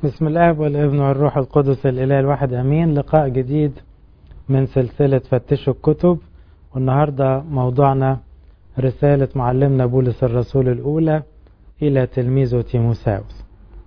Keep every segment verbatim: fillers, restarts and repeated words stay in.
بسم الله والابن والروح القدس الإله الواحد أمين. لقاء جديد من سلسلة فتشوا الكتب، والنهاردة موضوعنا رسالة معلمنا بولس الرسول الأولى إلى تلميذه تيموثاوس.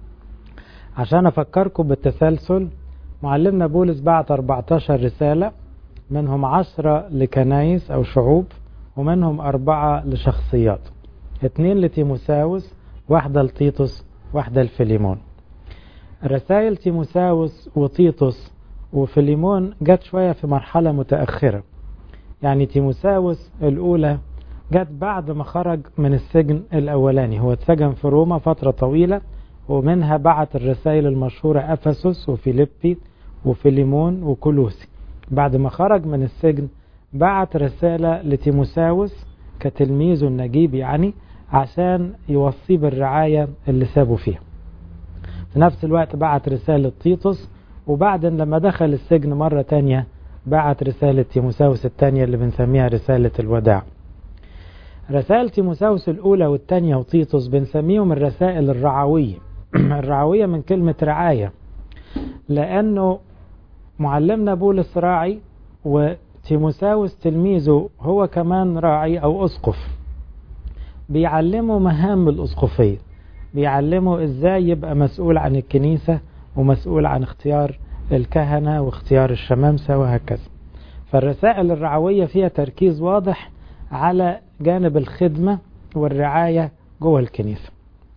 عشان أفكركم بالتسلسل، معلمنا بولس بعت أربعة عشر رسالة، منهم عشرة لكنايس أو شعوب، ومنهم أربعة لشخصيات، اثنين لتيموثاوس، واحدة لتيتوس، واحدة لفيليمون. رسائل تيموثاوس وتيتوس وفيليمون جت شوية في مرحلة متأخرة. يعني تيموثاوس الأولى جت بعد ما خرج من السجن الأولاني، هو اتسجن في روما فترة طويلة، ومنها بعت الرسائل المشهورة أفسس وفيليبي وفيليمون وكولوسي. بعد ما خرج من السجن بعت رسالة لتيموثاوس كتلميذه النجيب، يعني عشان يوصيه بالرعاية اللي سابوا فيها. في نفس الوقت بعت رسالة تيتوس، وبعدين لما دخل السجن مرة تانية بعت رسالة تيموثاوس التانية اللي بنسميها رسالة الوداع. رسائل تيموثاوس الأولى والتانية وتيتوس بنسميهم الرسائل الرعوية. الرعوية من كلمة رعاية، لأنه معلمنا بولس راعي وتيموثاوس تلميذه هو كمان راعي أو أسقف، بيعلمه مهام الأسقفية، بيعلمه ازاي يبقى مسؤول عن الكنيسة ومسؤول عن اختيار الكهنة واختيار الشمامسة وهكذا. فالرسائل الرعوية فيها تركيز واضح على جانب الخدمة والرعاية جوه الكنيسة.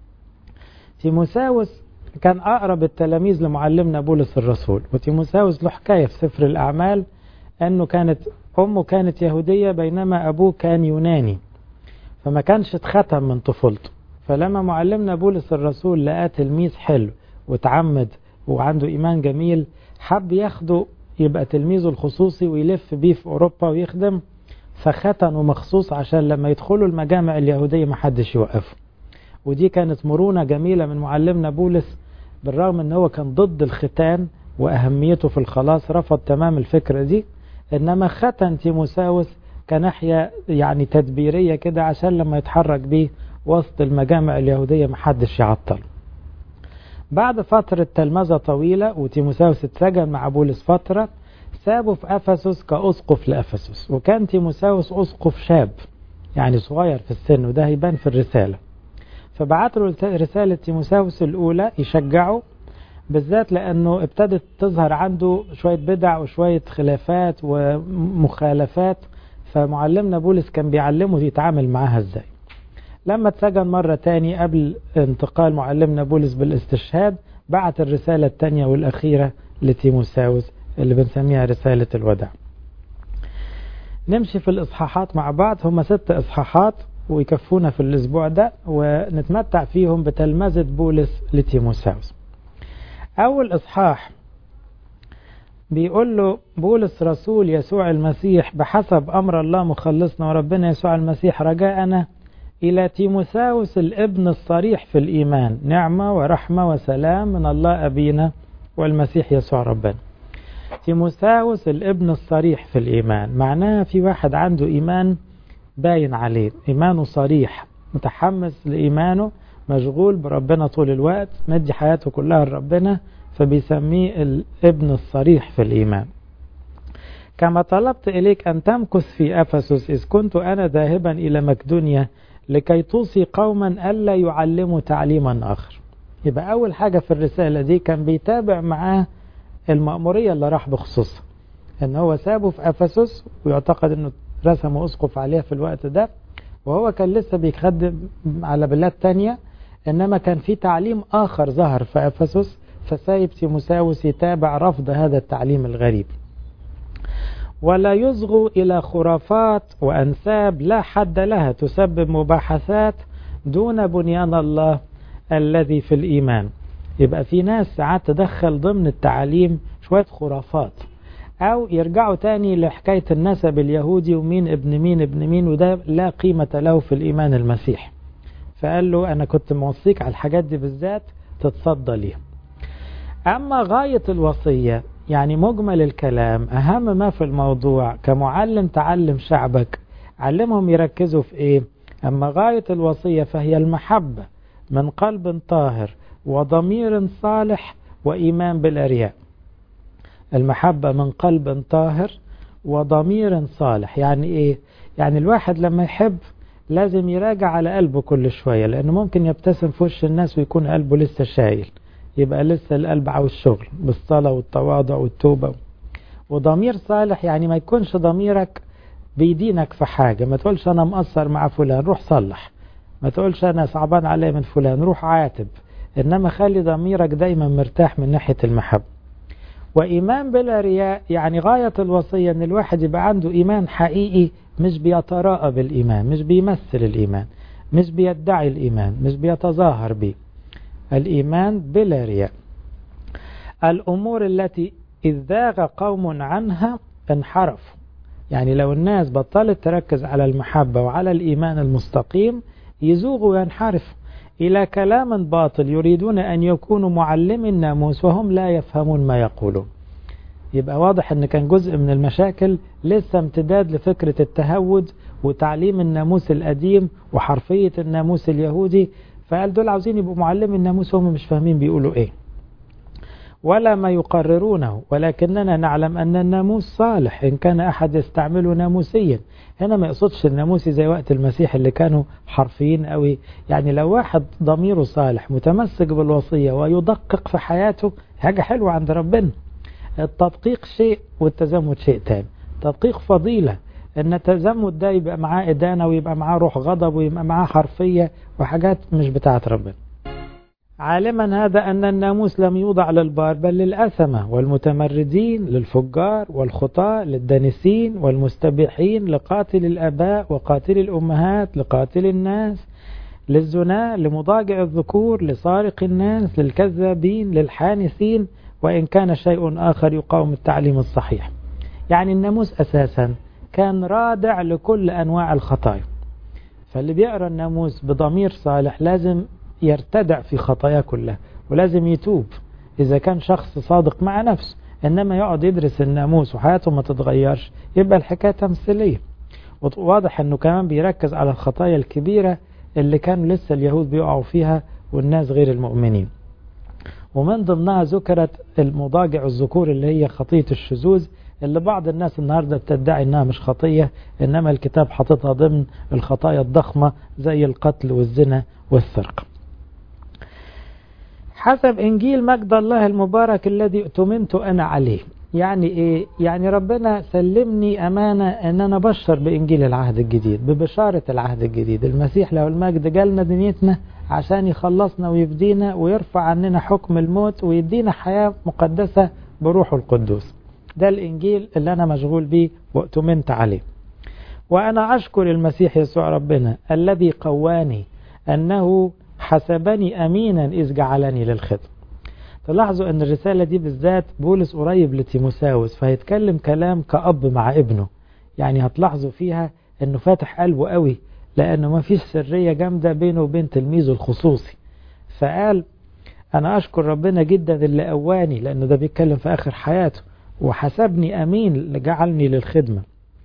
تيموثاوس كان أقرب التلاميذ لمعلمنا بولس الرسول، وتيموثاوس له حكاية في سفر الأعمال أنه كانت أمه كانت يهودية بينما أبوه كان يوناني، فما كانش اتختم من طفولته. فلما معلمنا بولس الرسول لقاه تلميذ حلو وتعمد وعنده إيمان جميل، حب ياخده يبقى تلميذه الخصوصي ويلف بيه في أوروبا ويخدم، فختنه مخصوص عشان لما يدخلوا المجامع اليهودية محدش يوقفه. ودي كانت مرونة جميلة من معلمنا بولس، بالرغم ان هو كان ضد الختان وأهميته في الخلاص، رفض تمام الفكرة دي، إنما ختن تيموثاوس كناحية يعني تدبيرية كده عشان لما يتحرك بيه وسط المجامع اليهودية محدش يعطل. بعد فترة تلمذة طويلة وتيموثاوس اتسجن مع بولس فترة، سابه في أفسس كأسقف لأفسس، وكان تيموثاوس أسقف شاب يعني صغير في السن، وده هيبان في الرسالة. فبعت له رسالة تيموثاوس الأولى يشجعه، بالذات لأنه ابتدت تظهر عنده شوية بدع وشوية خلافات ومخالفات، فمعلمنا بولس كان بيعلمه يتعامل معها ازاي. لما اتسجن مرة تاني قبل انتقال معلمنا بولس بالاستشهاد، بعت الرسالة التانية والأخيرة لتيموثاوس اللي بنسميها رسالة الوداع. نمشي في الإصحاحات مع بعض، هم ست إصحاحات ويكفونا في الأسبوع ده، ونتمتع فيهم بتلمذة بولس لتيموثاوس. أول إصحاح بيقول له بولس رسول يسوع المسيح بحسب أمر الله مخلصنا وربنا يسوع المسيح رجاءنا، إلى تيموثاوس الابن الصريح في الإيمان، نعمة ورحمة وسلام من الله أبينا والمسيح يسوع ربنا. تيموثاوس الابن الصريح في الإيمان معناها في واحد عنده إيمان باين عليه، إيمانه صريح، متحمس لإيمانه، مشغول بربنا طول الوقت، مدي حياته كلها لربنا، فبيسميه الابن الصريح في الإيمان. كما طلبت إليك أن تمكث في أفسس إذ كنت أنا ذاهبا إلى مقدونيا لكي توصي قوما ألا يعلموا تعليما آخر. يبقى أول حاجة في الرسالة دي كان بيتابع معاه المأمورية اللي راح بخصوصها، إن هو سابه في أفسس ويعتقد إنه رسمه أسقف عليها في الوقت ده، وهو كان لسه بيخدم على بلاد تانية، إنما كان في تعليم آخر ظهر في أفسس، فسايب تيموثاوس يتابع رفض هذا التعليم الغريب. ولا يصغوا إلى خرافات وأنساب لا حد لها تسبب مباحثات دون بنيان الله الذي في الإيمان. يبقى في ناس ساعات تدخل ضمن التعليم شوية خرافات، أو يرجعوا تاني لحكاية النسب اليهودي ومين ابن مين ابن مين، وده لا قيمة له في الإيمان المسيح. فقال له أنا كنت موصيك على الحاجات دي بالذات تتصدى ليها. أما غاية الوصية يعني مجمل الكلام، أهم ما في الموضوع كمعلم تعلم شعبك، علمهم يركزوا في إيه؟ أما غاية الوصية فهي المحبة من قلب طاهر وضمير صالح وإيمان بلا رياء. المحبة من قلب طاهر وضمير صالح. يعني إيه؟ يعني الواحد لما يحب لازم يراجع على قلبه كل شوية، لأنه ممكن يبتسم في وش الناس ويكون قلبه لسه شايل، يبقى لسه القلب عاوز شغل بالصلاة والتواضع والتوبة. وضمير صالح يعني ما يكونش ضميرك بيدينك في حاجة، ما تقولش أنا مقصر مع فلان روح صلح، ما تقولش أنا صعبان عليه من فلان روح عاتب، إنما خلي ضميرك دايما مرتاح من ناحية المحبة. وإيمان بلا رياء يعني غاية الوصية أن الواحد يبقى عنده إيمان حقيقي، مش بيتراءى بالإيمان، مش بيمثل الإيمان، مش بيدعي الإيمان، مش بيتظاهر به. الإيمان بلا رياء. الأمور التي إذ ذاغ قوم عنها انحرفوا. يعني لو الناس بطلت تركز على المحبة وعلى الإيمان المستقيم يزوغوا وينحرفوا إلى كلام باطل يريدون أن يكونوا معلمي الناموس وهم لا يفهمون ما يقولون. يبقى واضح أن كان جزء من المشاكل لسه امتداد لفكرة التهود وتعليم الناموس القديم وحرفية الناموس اليهودي، فقال دول عاوزين يبقوا معلمي الناموس وهم مش فاهمين بيقولوا إيه ولا ما يقررونه، ولكننا نعلم أن الناموس صالح إن كان أحد يستعمله ناموسيا. هنا ما يقصدش الناموسي زي وقت المسيح اللي كانوا حرفيين قوي، يعني لو واحد ضميره صالح متمسك بالوصية ويدقق في حياته حاجة حلوة عند ربنا. التدقيق شيء والتزمت شيء تاني. تدقيق فضيلة، ان التزمت ده يبقى معاه إدانة ويبقى معاه روح غضب ويبقى معاه حرفية وحاجات مش بتاعت ربنا. عالما هذا أن الناموس لم يوضع للبار بل للأثمة والمتمردين للفجار والخطاة للدانسين والمستبيحين لقاتل الآباء وقاتل الأمهات لقاتل الناس للزنا لمضاجع الذكور لسارق الناس للكذابين للحانثين، وإن كان شيء آخر يقاوم التعليم الصحيح. يعني الناموس أساسا كان رادع لكل أنواع الخطايا، فاللي بيقرأ الناموس بضمير صالح لازم يرتدع في خطايا كلها ولازم يتوب إذا كان شخص صادق مع نفسه. إنما يقعد يدرس الناموس وحياته ما تتغيرش يبقى الحكاية تمثيلية. واضح أنه كمان بيركز على الخطايا الكبيرة اللي كانوا لسه اليهود بيقعوا فيها والناس غير المؤمنين، ومن ضمنها ذكرت المضاجع الذكور اللي هي خطية الشذوذ، اللي بعض الناس النهاردة بتدعي انها مش خطية، انما الكتاب حاططها ضمن الخطايا الضخمة زي القتل والزنا والسرقة. حسب إنجيل مجد الله المبارك الذي اؤتمنت أنا عليه. يعني إيه؟ يعني ربنا سلمني أمانة أن أنا بشر بإنجيل العهد الجديد، ببشارة العهد الجديد. المسيح له المجد جالنا دنيتنا عشان يخلصنا ويفدينا ويرفع عننا حكم الموت ويدينا حياة مقدسة بروح القدوس. ده الإنجيل اللي أنا مشغول بيه واؤتمنت عليه. وأنا أشكر المسيح يسوع ربنا الذي قواني أنه حسبني أمينا إذ جعلني للخدمة. تلاحظوا أن الرسالة دي بالذات بولس قريب لتيموساوس، فهيتكلم كلام كأب مع ابنه. يعني هتلاحظوا فيها أنه فاتح قلبه قوي، لأنه ما فيش سرية جامدة بينه وبين تلميذه الخصوصي. فقال أنا أشكر ربنا جدا اللي قواني، لأنه ده بيتكلم في آخر حياته، وحسبني أمين لجعلني للخدمة،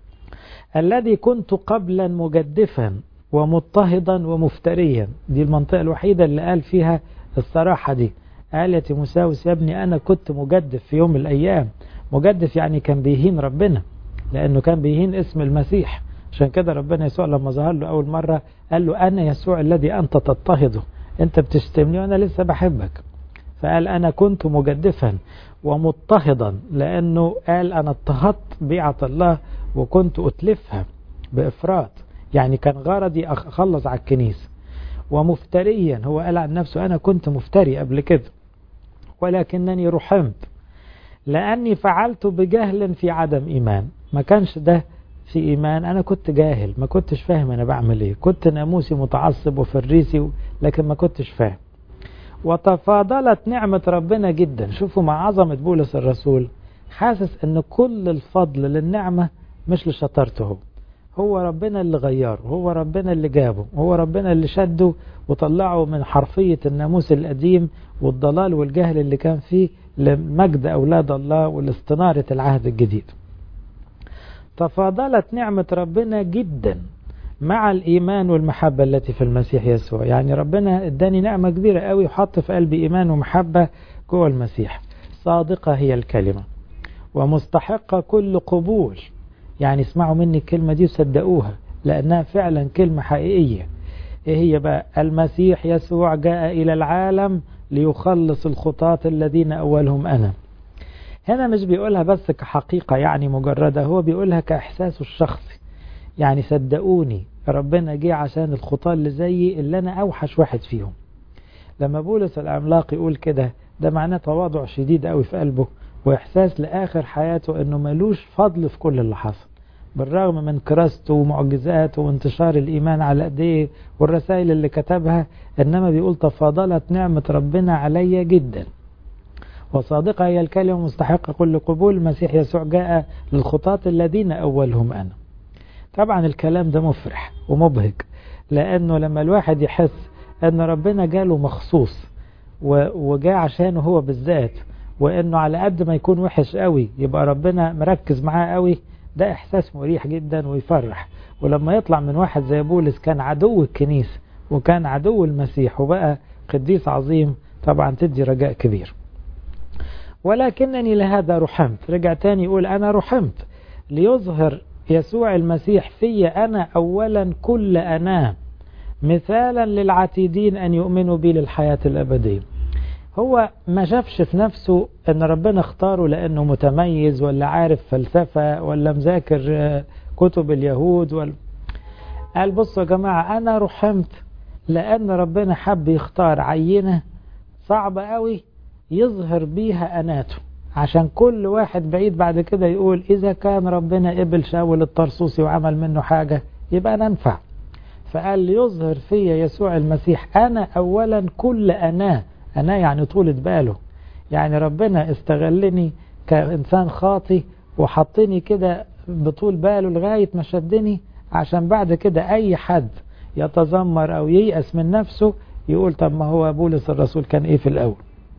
الذي كنت قبلا مجدفا ومضطهدا ومفتريا. دي المنطقة الوحيدة اللي قال فيها الصراحة دي. قال يا تيموساوس يا ابني أنا كنت مجدف في يوم من الأيام. مجدف يعني كان بيهين ربنا، لأنه كان بيهين اسم المسيح. عشان كده ربنا يسوع لما ظهر له أول مرة قال له أنا يسوع الذي أنت تضطهده، أنت بتشتمني وأنا لسه بحبك. فقال أنا كنت مجدفا ومضطهدا، لأنه قال أنا اضطهدت بيعة الله وكنت أتلفها بإفراط، يعني كان غرضي أخلص على الكنيسة. ومفتريا هو قال عن نفسه أنا كنت مفتري قبل كده، ولكنني رحمت لأني فعلت بجهل في عدم إيمان. ما كانش ده في إيمان، أنا كنت جاهل، ما كنتش فاهم أنا بعمل إيه، كنت ناموسي متعصب وفريسي لكن ما كنتش فاهم. وتفاضلت نعمة ربنا جدا. شوفوا مع عظمة بولس الرسول، حاسس أن كل الفضل للنعمة مش لشطارته هو، هو ربنا اللي غيره، هو ربنا اللي جابه، هو ربنا اللي شده وطلعه من حرفية الناموس القديم والضلال والجهل اللي كان فيه لمجد أولاد الله والاستنارة العهد الجديد. تفاضلت نعمة ربنا جدا مع الإيمان والمحبة التي في المسيح يسوع. يعني ربنا اداني نعمة كبيرة قوي وحط في قلبي إيمان ومحبة جوه المسيح. صادقة هي الكلمة ومستحقة كل قبول. يعني اسمعوا مني الكلمة دي وصدقوها لأنها فعلا كلمة حقيقية. إيه هي بقى؟ المسيح يسوع جاء إلى العالم ليخلص الخطاة الذين أولهم أنا. هنا مش بيقولها بس كحقيقة يعني مجردة، هو بيقولها كإحساسه الشخصي. يعني صدقوني ربنا جه عشان الخطاة اللي زيي اللي أنا أوحش واحد فيهم. لما بولس العملاق يقول كده ده معناه تواضع شديد قوي في قلبه وإحساس لآخر حياته أنه ملوش فضل في كل اللي حصل، بالرغم من كراسته ومعجزاته وانتشار الإيمان على أيديه والرسائل اللي كتبها، إنما بيقول تفاضلت نعمة ربنا علي جدا. وصادقة هي الكلمة مستحقة كل قبول. المسيح يسوع جاء للخطاة الذين أولهم أنا. طبعا الكلام ده مفرح ومبهج، لأنه لما الواحد يحس أن ربنا جاله مخصوص وجاء عشانه هو بالذات، وأنه على قد ما يكون وحش قوي يبقى ربنا مركز معاه قوي، ده إحساس مريح جدا ويفرح. ولما يطلع من واحد زي بولس كان عدو الكنيسة وكان عدو المسيح وبقى قديس عظيم، طبعا تدي رجاء كبير. ولكنني لهذا رحمت. رجع تاني يقول أنا رحمت ليظهر يسوع المسيح في أنا أولا كل أنا مثالا للعتيدين أن يؤمنوا بي للحياة الأبدية. هو ما شافش في نفسه أن ربنا اختاره لأنه متميز ولا عارف فلسفة ولا مذاكر كتب اليهود ولا. قال بصوا يا جماعة أنا رحمت لأن ربنا حب يختار عينة صعبة قوي يظهر بيها أناته، عشان كل واحد بعيد بعد كده يقول إذا كان ربنا قبل شاول الطرسوسي وعمل منه حاجة يبقى ننفع. فقال ليظهر في يسوع المسيح أنا أولا كل أنا. أنا يعني طولة باله، يعني ربنا استغلني كإنسان خاطي وحطني كده بطول باله لغاية ما شدني، عشان بعد كده أي حد يتذمر أو ييأس من نفسه يقول طب ما هو بولس الرسول كان إيه في الأول.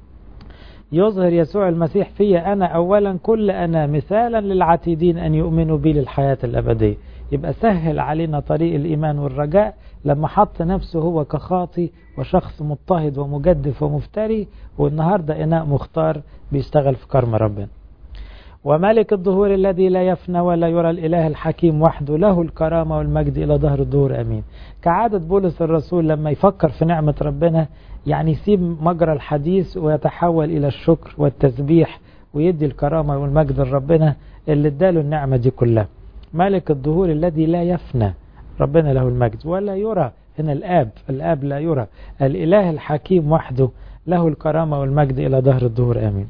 يظهر يسوع المسيح في أنا أولا كل أنا مثالا للعتيدين أن يؤمنوا بي للحياة الأبدية. يبقى سهل علينا طريق الإيمان والرجاء لما حط نفسه هو كخاطي وشخص مضطهد ومجدف ومفتري، والنهاردة إناء مختار بيشتغل في كرم ربنا. وملك الظهور الذي لا يفنى ولا يرى الإله الحكيم وحده له الكرامة والمجد إلى ظهر الظهور أمين. كعادة بولس الرسول لما يفكر في نعمة ربنا يعني يسيب مجرى الحديث ويتحول إلى الشكر والتسبيح ويدي الكرامة والمجد لربنا اللي اداله النعمة دي كلها. ملك الظهور الذي لا يفنى، ربنا له المجد، ولا يرى، هنا الآب، الآب لا يرى، الإله الحكيم وحده له الكرامة والمجد إلى ظهر الظهور آمين.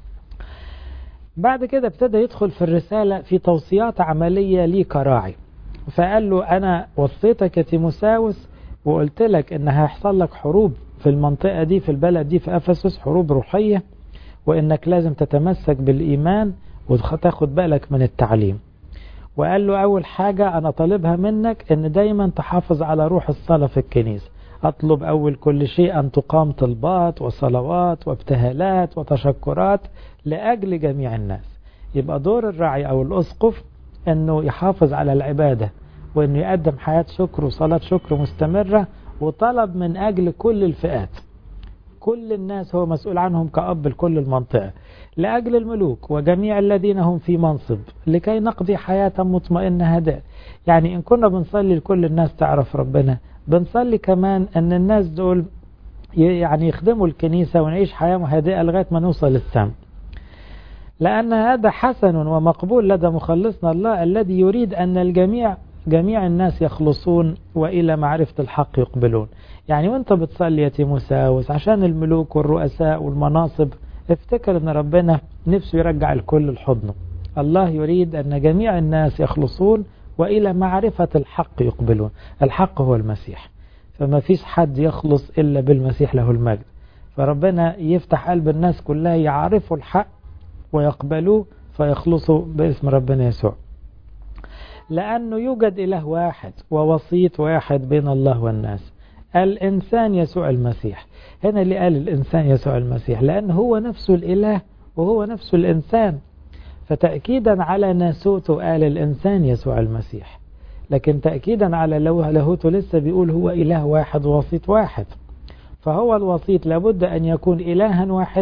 بعد كده ابتدى يدخل في الرسالة في توصيات عملية ليه كراعي، فقال له أنا وصيتك يا تيموساوس وقلت لك إن هيحصل لك حروب في المنطقة دي في البلد دي في أفسس، حروب روحية، وإنك لازم تتمسك بالإيمان وتاخد بالك من التعليم. وقال له أول حاجة أنا طالبها منك إن دايما تحافظ على روح الصلاة في الكنيسة. أطلب أول كل شيء أن تقام طلبات وصلوات وابتهالات وتشكرات لأجل جميع الناس. يبقى دور الراعي أو الأسقف أنه يحافظ على العبادة وأنه يقدم حياة شكر وصلاة شكر مستمرة، وطلب من أجل كل الفئات، كل الناس هو مسؤول عنهم كأب لكل المنطقة، لأجل الملوك وجميع الذين هم في منصب لكي نقضي حياة مطمئنة هادئة. يعني إن كنا بنصلي لكل الناس تعرف ربنا، بنصلي كمان أن الناس دول يعني يخدموا الكنيسة ونعيش حياة هادئة لغاية ما نوصل للسماء، لأن هذا حسن ومقبول لدى مخلصنا الله الذي يريد أن الجميع جميع الناس يخلصون وإلى معرفة الحق يقبلون. يعني وانت بتصلي يا تيموساوس عشان الملوك والرؤساء والمناصب، افتكر ان ربنا نفسه يرجع الكل لحضنه. الله يريد أن جميع الناس يخلصون وإلى معرفة الحق يقبلون. الحق هو المسيح، فما فيش حد يخلص إلا بالمسيح له المجد. فربنا يفتح قلب الناس كلها يعرفوا الحق ويقبلوه فيخلصوا باسم ربنا يسوع، لأنه يوجد إله واحد ووسيط واحد بين الله والناس، الإنسان يسوع المسيح. هنا اللي قال الإنسان يسوع المسيح لأن هو نفسه الإله وهو نفسه الإنسان، فتأكيدا على ناسوته قال الإنسان يسوع المسيح، لكن تأكيدا على لاهوته لسه بيقول هو إله واحد ووسيط واحد. فهو الوسيط لابد أن يكون إلها واحدا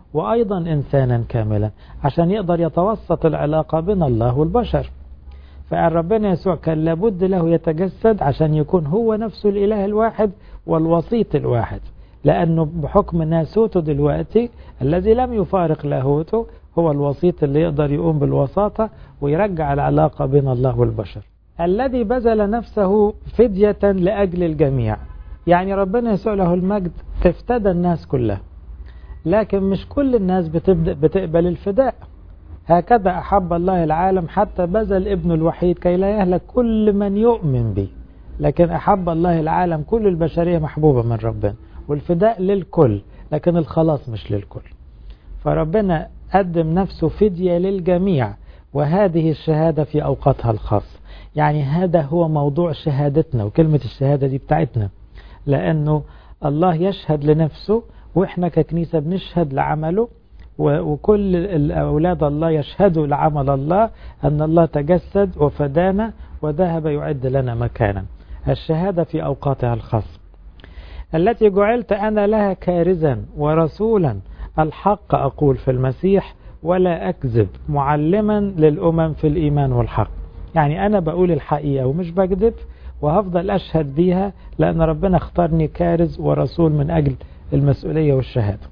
وأيضا إنسانا كاملا عشان يقدر يتوسط العلاقة بين الله والبشر. فقال ربنا يسوع كان لابد له يتجسد عشان يكون هو نفسه الإله الواحد والوسيط الواحد، لأنه بحكم ناسوته دلوقتي الذي لم يفارق لاهوته هو الوسيط اللي يقدر يقوم بالوساطة ويرجع العلاقة بين الله والبشر. الذي بذل نفسه فدية لأجل الجميع، يعني ربنا يسوع له المجد افتدى الناس كلها، لكن مش كل الناس بتبدأ بتقبل الفداء. هكذا أحب الله العالم حتى بذل ابنه الوحيد كي لا يهلك كل من يؤمن به، لكن أحب الله العالم كل البشرية محبوبة من ربنا، والفداء للكل لكن الخلاص مش للكل. فربنا قدم نفسه فدية للجميع، وهذه الشهادة في أوقاتها الخاصة. يعني هذا هو موضوع شهادتنا، وكلمة الشهادة دي بتاعتنا، لأنه الله يشهد لنفسه وإحنا ككنيسة بنشهد لعمله، وكل الأولاد الله يشهدوا لعمل الله أن الله تجسد وفدانا وذهب يعد لنا مكانا. الشهادة في أوقاتها الخاصة التي جعلت أنا لها كارزا ورسولا الحق أقول في المسيح ولا أكذب، معلما للأمم في الإيمان والحق. يعني أنا بقول الحقيقة ومش بكذب، وهفضل أشهد بيها لأن ربنا اختارني كارز ورسول من أجل المسؤولية والشهادة.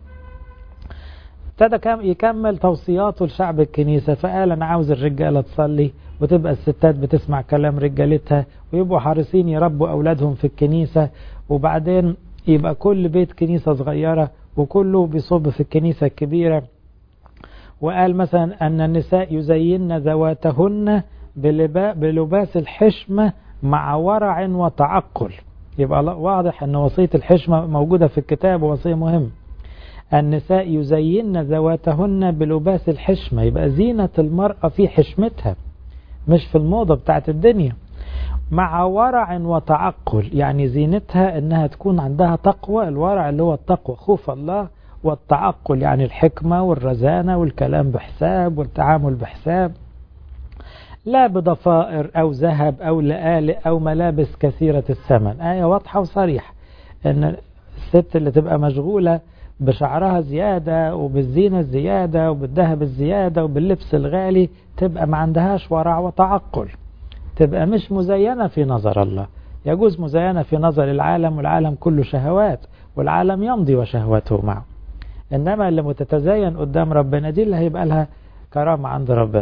ابتدى يكمل توصياته لشعب الكنيسة، فقال أنا عاوز الرجالة تصلي وتبقى الستات بتسمع كلام رجالتها ويبقوا حريصين يربوا أولادهم في الكنيسة، وبعدين يبقى كل بيت كنيسة صغيرة وكله بيصب في الكنيسة الكبيرة. وقال مثلا أن النساء يزين ذواتهن بلباس الحشمة مع ورع وتعقل. يبقى واضح أن وصية الحشمة موجودة في الكتاب، ووصية مهم. النساء يزين ذواتهن بلباس الحشمة، يبقى زينة المرأة في حشمتها مش في الموضة بتاعت الدنيا. مع ورع وتعقل، يعني زينتها انها تكون عندها تقوى، الورع اللي هو التقوى خوف الله، والتعقل يعني الحكمة والرزانة والكلام بحساب والتعامل بحساب. لا بضفائر أو ذهب أو لآلئ أو ملابس كثيرة الثمن. آية واضحة وصريحة أن الست اللي تبقى مشغولة بشعرها زيادة وبالزينة الزيادة وبالذهب الزيادة وباللبس الغالي تبقى ما عندهاش ورع وتعقل، تبقى مش مزينة في نظر الله. يجوز مزينة في نظر العالم، والعالم كله شهوات والعالم يمضي وشهوته معه، إنما اللي متتزين قدام ربنا دي اللي هيبقى لها كرامة عند ربنا.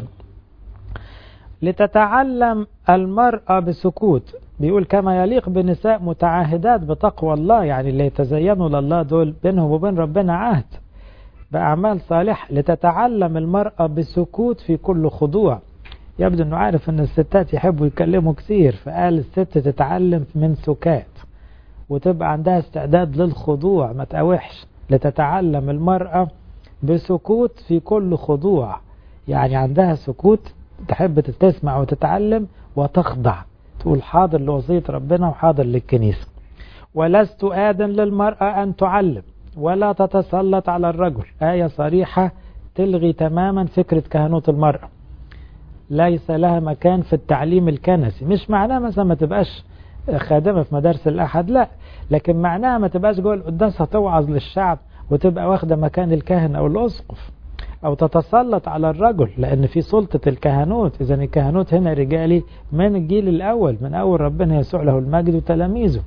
لتتعلم المرأة بسكوت، بيقول كما يليق بنساء متعاهدات بتقوى الله، يعني اللي يتزينوا لله دول بينهم وبين ربنا عهد بأعمال صالحة. لتتعلم المرأة بسكوت في كل خضوع. يبدو أنه عارف أن الستات يحبوا يتكلموا كثير، فقال الست تتعلم من سكات وتبقى عندها استعداد للخضوع ما تقاوحش. لتتعلم المرأة بسكوت في كل خضوع، يعني عندها سكوت، تحب تسمع وتتعلم وتخضع، تقول حاضر لوصية ربنا وحاضر للكنيسة. ولست آذن للمرأة أن تعلم ولا تتسلط على الرجل. آية صريحة تلغي تماما فكرة كهنوت المرأة، ليس لها مكان في التعليم الكنسي. مش معناه مثلا ما تبقاش خادمة في مدارس الأحد، لا، لكن معناها ما تبقاش جوه القداس توعظ للشعب وتبقى واخدة مكان الكاهن أو الأسقف، أو تتسلط على الرجل، لأن في سلطة الكهنوت. إذن الكهنوت هنا رجالي من الجيل الأول، من أول ربنا يسوع له المجد وتلاميذه.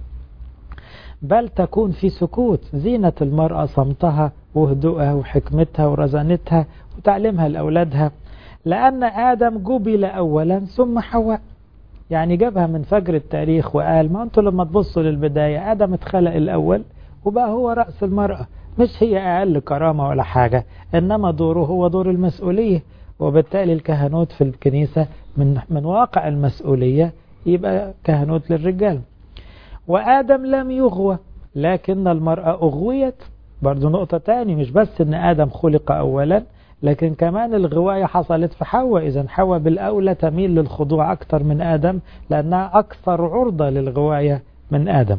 بل تكون في سكوت، زينة المرأة صمتها وهدوءها وحكمتها ورزانتها وتعليمها لأولادها، لأن آدم جبل أولا ثم حواء. يعني جابها من فجر التاريخ وقال ما أنتوا لما تبصوا للبداية آدم اتخلق الأول وبقى هو رأس المرأة، مش هي أقل كرامة ولا حاجة، إنما دوره هو دور المسؤولية. وبالتالي الكهنوت في الكنيسة من من واقع المسؤولية يبقى كهنوت للرجال. وآدم لم يغوى لكن المرأة أغويت. برضو نقطة تاني، مش بس إن آدم خلق أولا، لكن كمان الغواية حصلت في حواء. إذن حواء بالأولى تميل للخضوع أكثر من آدم لأنها أكثر عرضة للغواية من آدم،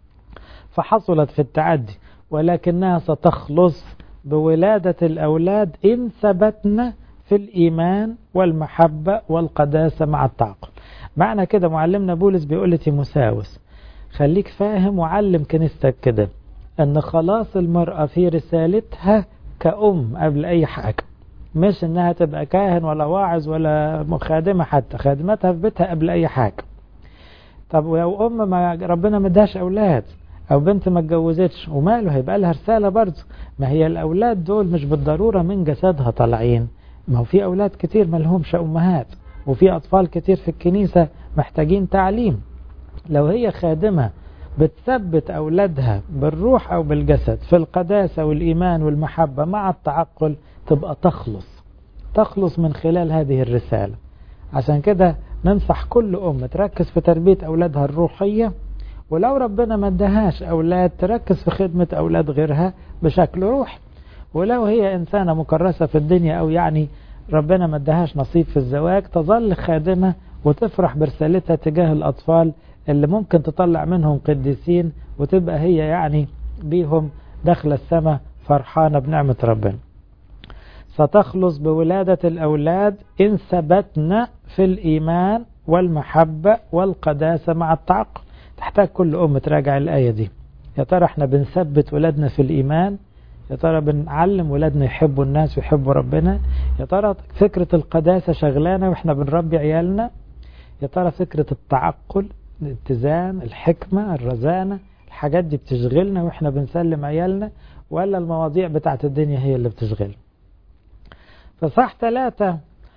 فحصلت في التعدي. ولكنها ستخلص بولادة الأولاد إن ثبتنا في الإيمان والمحبة والقداسة مع التعقل. معنى كده معلمنا بولس بيقول لتيموثاوس خليك فاهم وعلم كنيستك كده أن خلاص المرأة في رسالتها كأم قبل أي حاجة، مش إنها تبقى كاهن ولا واعظ ولا خادمة، حتى خادمتها في بيتها قبل أي حاجة. طب ولو أم ما ربنا مدهاش أولاد أو بنت ما اتجوزتش، وماله، هيبقى لها رسالة برضه. ما هي الأولاد دول مش بالضرورة من جسدها طالعين، ما هو في أولاد كتير ما لهمش أمهات، وفي أطفال كتير في الكنيسة محتاجين تعليم. لو هي خادمة بتثبت أولادها بالروح أو بالجسد في القداسة والإيمان والمحبة مع التعقل، تبقى تخلص تخلص من خلال هذه الرسالة. عشان كده ننصح كل أم تركز في تربية أولادها الروحية، ولو ربنا ما ادهاش أولاد تركز في خدمة أولاد غيرها بشكل روحي. ولو هي إنسانة مكرسة في الدنيا أو يعني ربنا ما ادهاش نصيب في الزواج، تظل خادمة وتفرح برسالتها تجاه الأطفال اللي ممكن تطلع منهم قديسين، وتبقى هي يعني بيهم داخل السماء فرحانة بنعمة ربنا. ستخلص بولادة الأولاد إن ثبتنا في الإيمان والمحبة والقداسة مع التعقل. تحتاج كل أم تراجع الآية دي. يا ترى احنا بنثبت ولادنا في الإيمان؟ يا ترى بنعلم ولادنا يحبوا الناس ويحبوا ربنا؟ يا ترى فكرة القداسة شغلانة واحنا بنربي عيالنا؟ يا ترى فكرة التعقل، الاتزان، الحكمة، الرزانة، الحاجات دي بتشغلنا واحنا بنسلم عيالنا، ولا المواضيع بتاعت الدنيا هي اللي بتشغلنا؟ فصح ثلاثة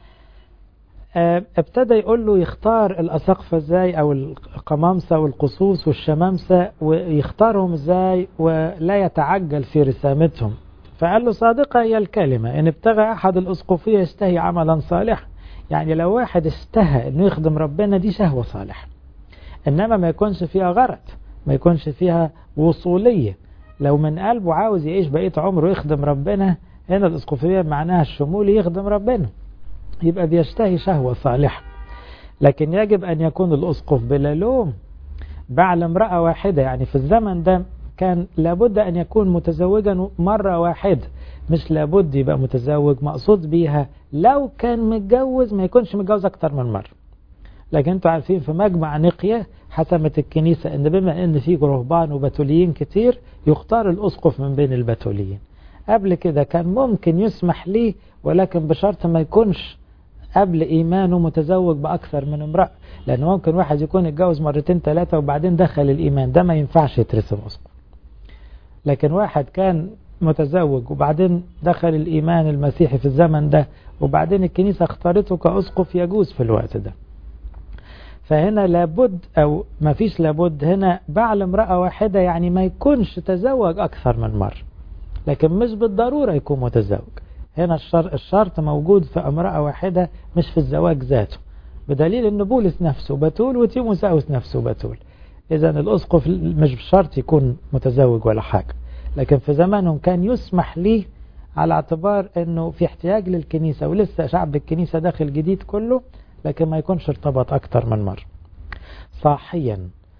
ابتدى يقول له يختار الأساقفة ازاي، او القمامسة والقصوص والشمامسة، ويختارهم ازاي ولا يتعجل في رسامتهم. فقال له صادقة هي الكلمة ان ابتغى احد الاسقفية يشتهي عملا صالحا. يعني لو واحد اشتهى انه يخدم ربنا دي شهوة صالحة، انما ما يكونش فيها غرض، ما يكونش فيها وصولية. لو من قلبه عاوز يعيش بقية عمره يخدم ربنا، هنا الاسقفية معناها الشمولي يخدم ربنا، يبقى بيشتهي شهوة صالحة. لكن يجب أن يكون الأسقف بلا لوم بعل امرأة واحدة. يعني في الزمن ده كان لابد أن يكون متزوجا مرة واحدة، مش لابد يبقى متزوج. مقصود بيها لو كان متجوز ما يكونش متجوز أكتر من مرة. لكن انتوا عارفين في مجمع نقية حسمت الكنيسة ان بما ان في رهبان وبتوليين كتير يختار الأسقف من بين البتوليين. قبل كده كان ممكن يسمح ليه، ولكن بشرط ما يكونش قبل إيمانه متزوج بأكثر من امرأة، لأن ممكن واحد يكون اتجوز مرتين ثلاثة وبعدين دخل الإيمان، ده ما ينفعش يترسم أسقف. لكن واحد كان متزوج وبعدين دخل الإيمان المسيحي في الزمن ده، وبعدين الكنيسة اختارته كأسقف، يجوز في الوقت ده. فهنا لابد أو ما فيش لابد، هنا بعل امرأة واحدة، يعني ما يكونش تزوج أكثر من مرة، لكن مش بالضرورة يكون متزوج. هنا الشرط, الشرط موجود في امرأة واحدة مش في الزواج ذاته، بدليل ان بولس نفسه بتول وتيموساوس نفسه بتول. اذا الاسقف مش بشرط يكون متزوج ولا حاجة، لكن في زمانهم كان يسمح ليه على اعتبار انه في احتياج للكنيسة ولسه شعب الكنيسة داخل جديد كله، لكن ما يكونش ارتبط اكتر من مرة. صاحيا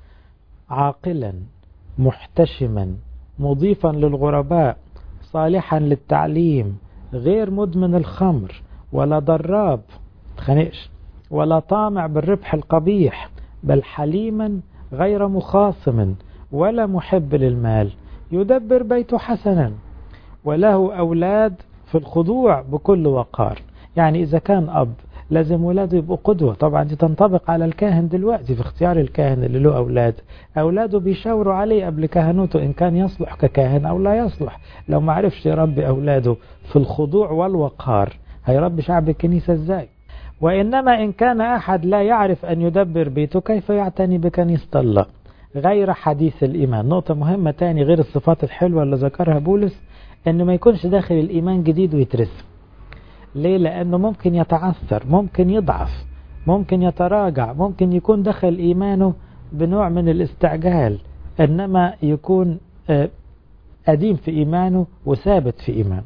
عاقلا محتشما مضيفا للغرباء صالحا للتعليم غير مدمن الخمر ولا ضراب تخنقش ولا طامع بالربح القبيح، بل حليما غير مخاصم ولا محب للمال، يدبر بيته حسنا وله أولاد في الخضوع بكل وقار. يعني إذا كان أب لازم ولاده يبقوا قدوة. طبعا دي تنطبق على الكاهن دلوقتي في اختيار الكاهن اللي له أولاد، أولاده بيشاوروا عليه قبل كهنوته إن كان يصلح ككاهن أو لا يصلح. لو ما عرفش يربي أولاده في الخضوع والوقار هيربي شعب الكنيسة إزاي؟ وإنما إن كان أحد لا يعرف أن يدبر بيته كيف يعتني بكنيسة الله؟ غير حديث الإيمان. نقطة مهمة تاني غير الصفات الحلوة اللي ذكرها بولس، إنه ما يكونش داخل الإيمان جديد ويترسم. ليه؟ لأنه ممكن يتعثر، ممكن يضعف، ممكن يتراجع، ممكن يكون دخل إيمانه بنوع من الاستعجال، إنما يكون قديم في إيمانه وثابت في إيمانه.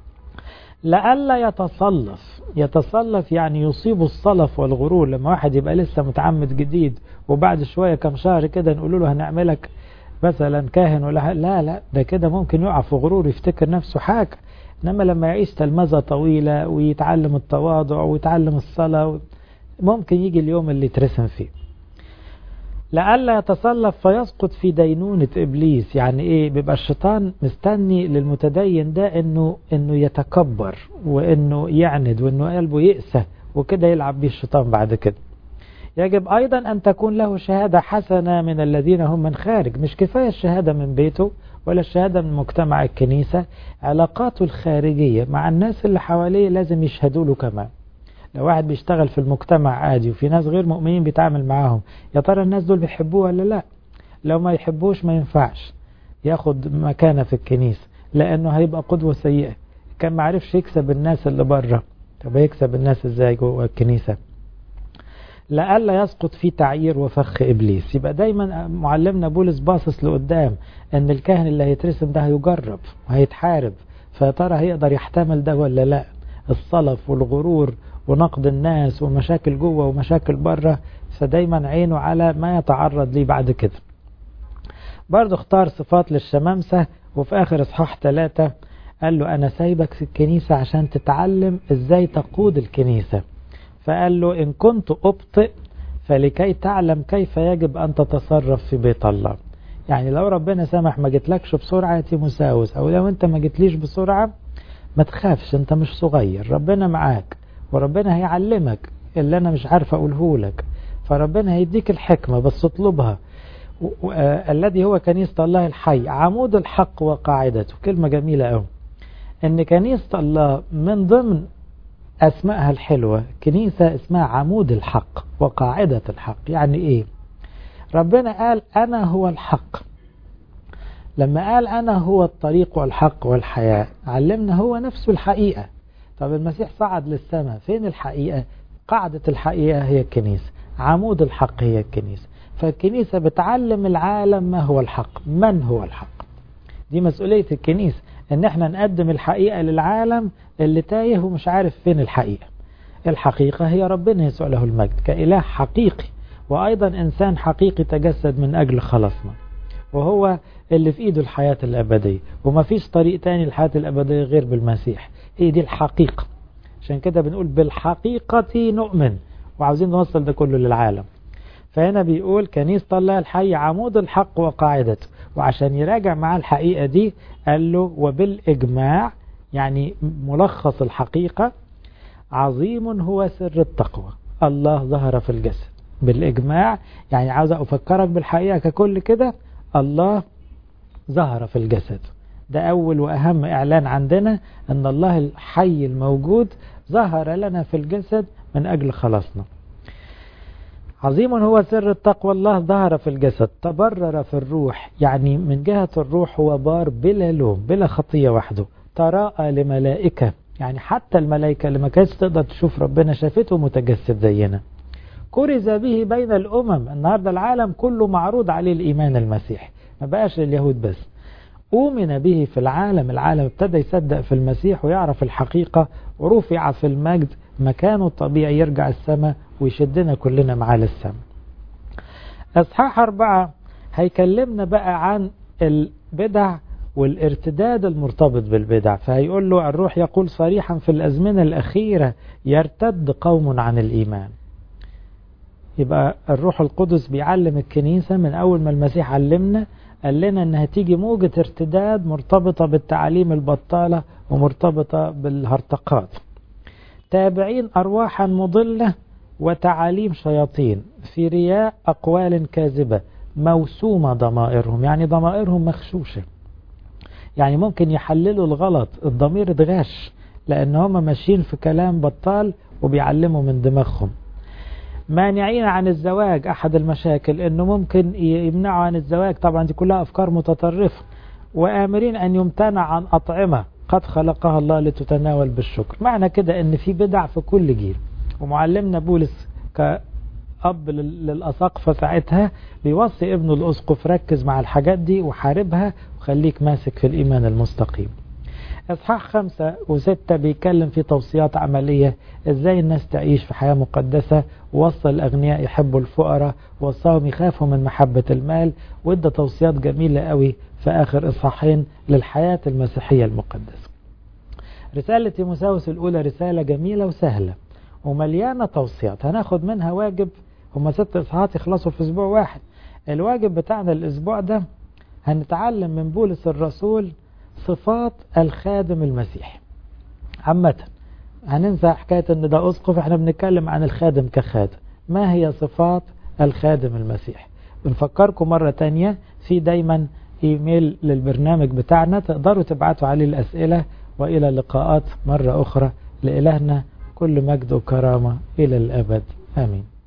لألا يتصلف. يتصلف يعني يصيب الصلف والغرور. لما واحد يبقى لسه متعمد جديد وبعد شوية كم شهر كده نقول له هنعملك مثلا كاهن ولا لا لا، ده كده ممكن يقع في غرور يفتكر نفسه حاجة. إنما لما يعيش تلمذة طويلة ويتعلم التواضع ويتعلم الصلاة ممكن يجي اليوم اللي يترسم فيه. لئلا يتصلب فيسقط في دينونة إبليس. يعني إيه؟ بيبقى الشيطان مستني للمتدين ده إنه إنه يتكبر وإنه يعند وإنه قلبه يقسى وكده يلعب بيه الشيطان بعد كده. يجب أيضا أن تكون له شهادة حسنة من الذين هم من خارج. مش كفاية الشهادة من بيته ولا الشهادة من مجتمع الكنيسة، علاقاته الخارجية مع الناس اللي حواليه لازم يشهدوا له كمان. لو واحد بيشتغل في المجتمع عادي وفي ناس غير مؤمنين بيتعامل معاهم، يا ترى الناس دول بيحبوه ولا لا؟ لو ما يحبوش ما ينفعش ياخد مكانة في الكنيسة، لأنه هيبقى قدوة سيئة. كان ما عرفش يكسب الناس اللي بره، طب يكسب الناس ازاي جوه الكنيسة؟ لألا يسقط في تعيير وفخ إبليس. يبقى دايما معلمنا بولس باصص لقدام ان الكاهن اللي هيترسم ده هيجرب وهيتحارب، فيا ترى هيقدر يحتمل ده ولا لا؟ الصلف والغرور ونقد الناس ومشاكل جوه ومشاكل بره، فدايما عينه على ما يتعرض ليه بعد كده. برضو اختار صفات للشمامسة، وفي آخر إصحاح ثلاثة قال له أنا سايبك في الكنيسة عشان تتعلم إزاي تقود الكنيسة. فقال له إن كنت أبطئ فلكي تعلم كيف يجب أن تتصرف في بيت الله. يعني لو ربنا سمح ما جتلكش بسرعة يا تيموساوس، أو لو أنت ما جتليش بسرعة ما تخافش، أنت مش صغير، ربنا معاك وربنا هيعلمك اللي أنا مش عارف أقوله لك، فربنا هيديك الحكمة بس اطلبها. الذي هو كنيسة الله الحي عمود الحق وقاعدته. كلمة جميلة أوي إن كنيسة الله من ضمن أسمائها الحلوة كنيسة اسمها عمود الحق وقاعدة الحق. يعني إيه؟ ربنا قال أنا هو الحق. لما قال أنا هو الطريق والحق والحياة علمنا هو نفسه الحقيقة. طب المسيح صعد للسماء، فين الحقيقة؟ قاعدة الحقيقة هي الكنيسة، عمود الحق هي الكنيسة. فالكنيسة بتعلم العالم ما هو الحق، من هو الحق. دي مسؤولية الكنيسة، ان احنا نقدم الحقيقة للعالم اللي تايه ومش عارف فين الحقيقة. الحقيقة هي ربنا يسوع له المجد كإله حقيقي، وأيضا إنسان حقيقي تجسد من أجل خلاصنا، وهو اللي في إيده الحياة الأبدية، وما فيش طريق تاني للحياة الأبدية غير بالمسيح. هي دي الحقيقة. عشان كده بنقول بالحقيقة نؤمن، وعاوزين نوصل ده كله للعالم. فهنا بيقول كنيسة الله الحي عمود الحق وقاعدته، وعشان يراجع مع الحقيقة دي قال له وبالإجماع، يعني ملخص الحقيقة، عظيم هو سر التقوى، الله ظهر في الجسد. بالإجماع يعني عاوز أفكرك بالحقيقة ككل كده، الله ظهر في الجسد. ده أول وأهم إعلان عندنا، أن الله الحي الموجود ظهر لنا في الجسد من أجل خلاصنا. عظيم هو سر التقوى، الله ظهر في الجسد، تبرر في الروح، يعني من جهة الروح هو بار بلا لوم بلا خطية وحده، تراءى لملائكة، يعني حتى الملائكة اللي ما كانتش تقدر تشوف ربنا شافته متجسد زينا. كرز به بين الأمم، النهاردة العالم كله معروض عليه الإيمان المسيح، ما بقاش لليهود بس. أؤمن به في العالم، العالم ابتدى يصدق في المسيح ويعرف الحقيقة، ورفع في المجد، مكانه الطبيعي يرجع السماء ويشدنا كلنا معاه للسماء. أصحاح أربعة هيكلمنا بقى عن البدع والارتداد المرتبط بالبدع. فهيقول له الروح يقول صريحا في الأزمنة الأخيرة يرتد قوم عن الإيمان. يبقى الروح القدس بيعلم الكنيسة من أول ما المسيح علمنا، قال لنا أنها تيجي موجة ارتداد مرتبطة بالتعاليم البطالة ومرتبطة بالهرطقات، تابعين أرواحا مضلة وتعاليم شياطين، في رياء أقوال كاذبة، موسومة ضمائرهم، يعني ضمائرهم مخشوشة، يعني ممكن يحللوا الغلط، الضمير اتغش لأن هم ماشيين في كلام بطال وبيعلموا من دماغهم. مانعين عن الزواج، أحد المشاكل أنه ممكن يمنعوا عن الزواج، طبعا دي كلها أفكار متطرفة. وآمرين أن يمتنع عن أطعمة قد خلقها الله لتتناول بالشكر. معنى كده أن في بدع في كل جيل. ومعلمنا بولس كأب للأساقفة ساعتها بيوصي ابنه الأسقف ركز مع الحاجات دي وحاربها وخليك ماسك في الإيمان المستقيم. اصحاح خمسة وستة بيتكلم في توصيات عملية، ازاي الناس تعيش في حياة مقدسة، ووصى الأغنياء يحبوا الفقراء، ووصاهم يخافوا من محبة المال، وادى توصيات جميلة قوي في آخر إصحاحين للحياة المسيحية المقدسة. رسالة تيموساوس الأولى رسالة جميلة وسهلة ومليانة توصيات، هناخد منها واجب، هم ست إصحاحات يخلصوا في أسبوع واحد، الواجب بتاعنا الأسبوع ده هنتعلم من بولس الرسول صفات الخادم المسيحي عامة. هننسى حكاية ان ده أسقف، احنا بنتكلم عن الخادم كخادم. ما هي صفات الخادم المسيحي؟ بنفكركم مرة تانية في دايما ايميل للبرنامج بتاعنا تقدروا تبعتوا عليه الأسئلة. وإلى لقاءات مرة أخرى، لإلهنا كل مجد وكرامة إلى الأبد آمين.